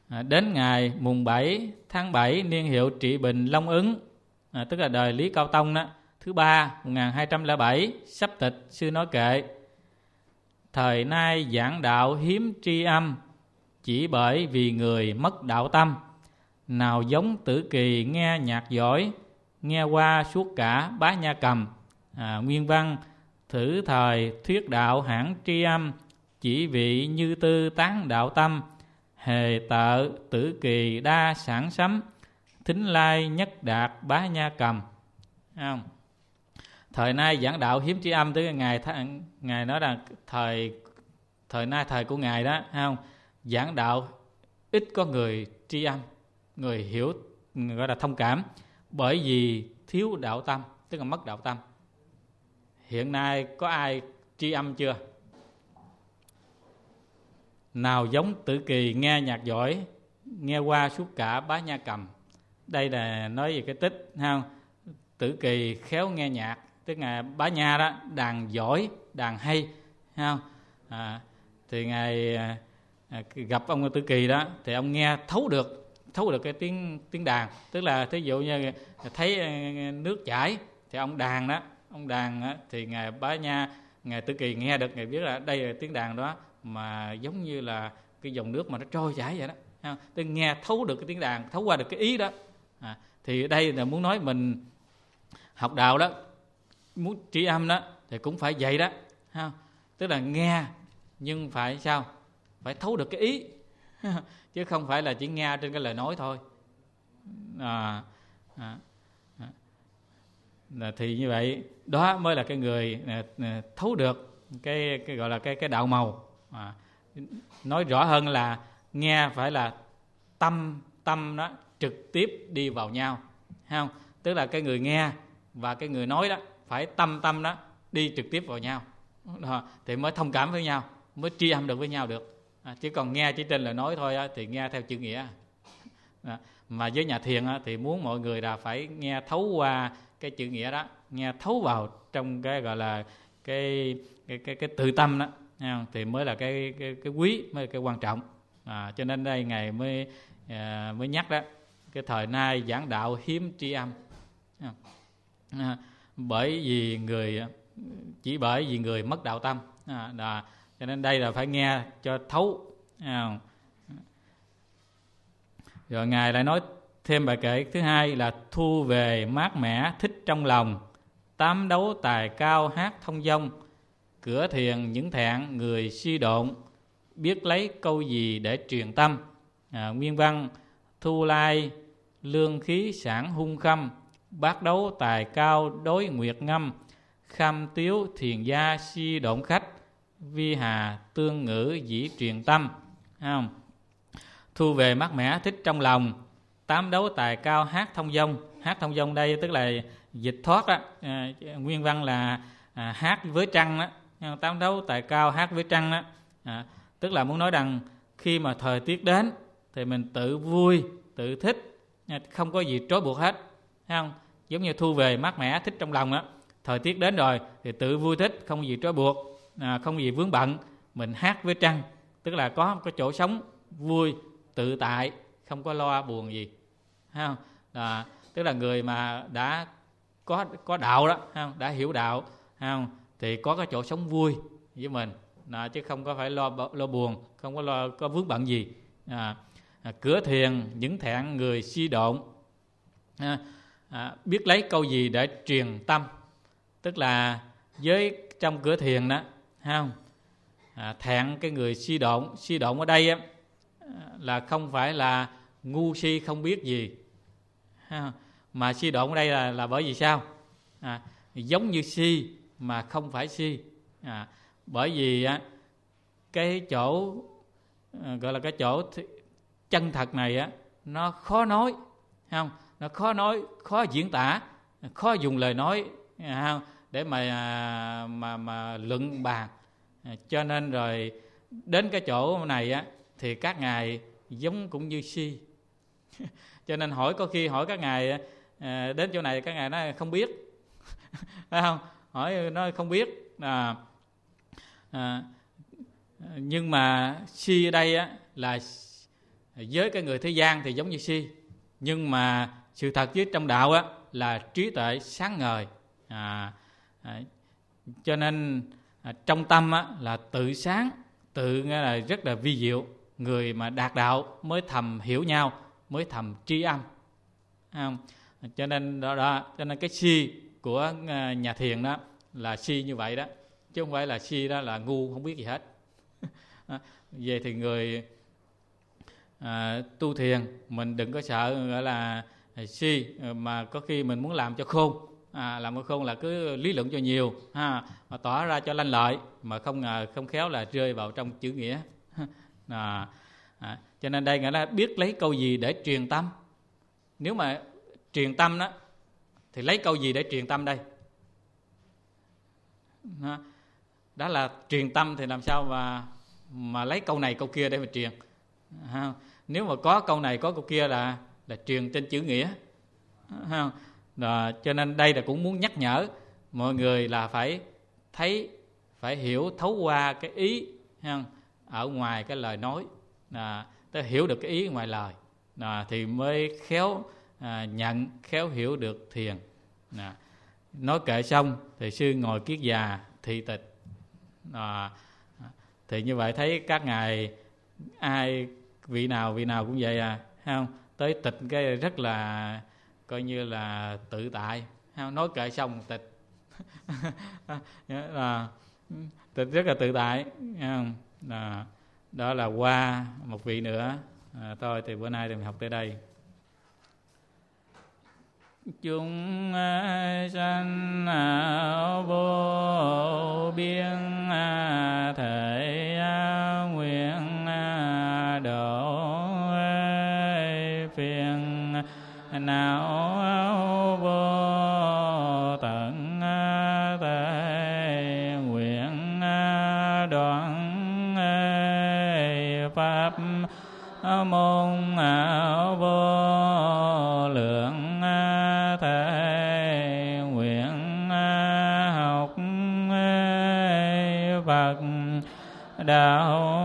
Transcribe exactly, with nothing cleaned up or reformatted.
À, đến ngày mùng bảy tháng bảy niên hiệu Trị Bình Long Ứng, à, tức là đời Lý Cao Tông đó, thứ ba một nghìn hai trăm lẻ bảy, sắp tịch sư nói kệ: thời nay giảng đạo hiếm tri âm, chỉ bởi vì người mất đạo tâm. Nào giống Tử Kỳ nghe nhạc giỏi, nghe qua suốt cả Bá Nha Cầm. À, nguyên văn: thử thời thuyết đạo hãng tri âm, chỉ vị như tư tán đạo tâm. Hề tợ Tử Kỳ đa sản sấm, thính lai nhất đạt Bá Nha Cầm. Không? Thời nay giảng đạo hiếm tri âm, tức là ngài ngài nói là thời thời nay thời của ngài đó, không? Giảng đạo ít có người tri âm, người hiểu, người gọi là thông cảm, bởi vì thiếu đạo tâm, tức là mất đạo tâm. Hiện nay có ai tri âm chưa? Nào giống Tử Kỳ nghe nhạc giỏi, nghe qua suốt cả Bá Nha Cầm. Đây là nói về cái tích, không? Tử Kỳ khéo nghe nhạc, tức là Bá Nha đó, đàn giỏi, đàn hay, không? À, thì ngài à, gặp ông Tử Kỳ đó, thì ông nghe thấu được, thấu được cái tiếng tiếng đàn, tức là thí dụ như thấy nước chảy thì ông đàn đó, ông đàn đó, thì ngài Bá Nha, ngài Tử Kỳ nghe được, ngài biết là đây là tiếng đàn đó, mà giống như là cái dòng nước mà nó trôi chảy vậy đó, tức nghe thấu được cái tiếng đàn, thấu qua được cái ý đó. À, thì đây là muốn nói mình học đạo đó, muốn tri âm đó thì cũng phải vậy đó, ha? Tức là nghe nhưng phải sao? Phải thấu được cái ý, chứ không phải là chỉ nghe trên cái lời nói thôi. À, à, à, thì như vậy đó mới là cái người à, thấu được cái cái gọi là cái cái đạo màu. À, nói rõ hơn là nghe phải là tâm tâm đó trực tiếp đi vào nhau, không? Tức là cái người nghe và cái người nói đó phải tâm tâm đó đi trực tiếp vào nhau, đó, thì mới thông cảm với nhau, mới tri âm được với nhau được. À, chứ còn nghe chỉ trên lời nói thôi á, thì nghe theo chữ nghĩa. À, mà với nhà thiền á, thì muốn mọi người là phải nghe thấu qua cái chữ nghĩa đó, nghe thấu vào trong cái gọi là cái cái cái, cái tự tâm đó, thì mới là cái cái cái quý, mới là cái quan trọng. À, cho nên đây ngài mới à, mới nhắc đó, cái thời nay giảng đạo hiếm tri âm. À, bởi vì người chỉ bởi vì người mất đạo tâm. À, đó, cho nên đây là phải nghe cho thấu. À, rồi ngài lại nói thêm bài kệ thứ hai là: thu về mát mẻ thích trong lòng, tám đấu tài cao hát thông dong. Cửa thiền những thẹn người suy độn, biết lấy câu gì để truyền tâm. À, nguyên văn: thu lai lương khí sản hung khâm, bát đấu tài cao đối nguyệt ngâm. Kham tiếu thiền gia suy độn khách, vi hà tương ngữ dĩ truyền tâm. Không? Thu về mát mẻ thích trong lòng, tám đấu tài cao hát thông dong. Hát thông dong đây tức là dịch thoát đó. À, nguyên văn là à, hát với trăng đó. Tám đấu tài cao hát với trăng đó. À, tức là muốn nói rằng khi mà thời tiết đến thì mình tự vui, tự thích, không có gì trói buộc hết, thấy không? Giống như thu về mát mẻ thích trong lòng đó. Thời tiết đến rồi thì tự vui thích, không gì trói buộc, à, không gì vướng bận, mình hát với trăng, tức là có cái chỗ sống vui, tự tại, không có lo buồn gì, thấy không? À, tức là người mà đã có có đạo đó, thấy không? Đã hiểu đạo, thấy không? Thì có cái chỗ sống vui với mình, à, chứ không có phải lo lo buồn, không có lo có vướng bận gì. À, à, cửa thiền những thẹn người suy độn, à, à, biết lấy câu gì để truyền tâm, tức là với trong cửa thiền đó, thấy không? À, thẹn cái người suy độn, suy độn ở đây á, là không phải là ngu si không biết gì, mà suy độn ở đây là là bởi vì sao? À, giống như si mà không phải si. À, bởi vì á, cái chỗ à, gọi là cái chỗ chân thật này á, nó khó nói, không? Nó khó nói, khó diễn tả, khó dùng lời nói, không? Để mà mà mà luận bàn. À, cho nên rồi đến cái chỗ này á thì các ngài giống cũng như si. Cho nên hỏi, có khi hỏi các ngài à, đến chỗ này các ngài nói không biết. Phải không? Hỏi nói không biết. À, à, nhưng mà si ở đây á là với cái người thế gian thì giống như si, nhưng mà sự thật với trong đạo á là trí tuệ sáng ngời. À, à, cho nên à, trong tâm á là tự sáng, tự nghĩa là rất là vi diệu. Người mà đạt đạo mới thầm hiểu nhau, mới thầm tri âm. À, cho nên đó, đó cho nên cái si của nhà thiền đó là si như vậy đó, chứ không phải là si đó là ngu không biết gì hết. À, về thì người à, tu thiền mình đừng có sợ gọi là si, mà có khi mình muốn làm cho khôn. À, làm cho khôn là cứ lý luận cho nhiều ha, mà tỏ ra cho lanh lợi, mà không ngờ không khéo là rơi vào trong chữ nghĩa. À, à, cho nên đây nghĩa là biết lấy câu gì để truyền tâm. Nếu mà truyền tâm đó thì lấy câu gì để truyền tâm đây? Đó, đó là truyền tâm thì làm sao mà mà lấy câu này câu kia để mà truyền. À, nếu mà có câu này có câu kia là là truyền trên chữ nghĩa. À, đó, cho nên đây là cũng muốn nhắc nhở mọi người là phải thấy, phải hiểu thấu qua cái ý ha, ở ngoài cái lời nói. À, ta hiểu được cái ý ngoài lời à, thì mới khéo à, nhận, khéo hiểu được thiền. À, nói kệ xong thì sư ngồi kiết già thị tịch. À, thì như vậy thấy các ngài ai vị nào vị nào cũng vậy à, không? Tới tịch cái rất là coi như là tự tại, không? Nói kệ xong tịch. Là tịch rất là tự tại, không? À, đó là qua một vị nữa. À, thôi thì bữa nay thì mình học tới đây. Chúng sanh vô biên thể nguyện độ phiền não vô tận thể nguyện đoạn pháp môn vô lượng thể nguyện học Phật đạo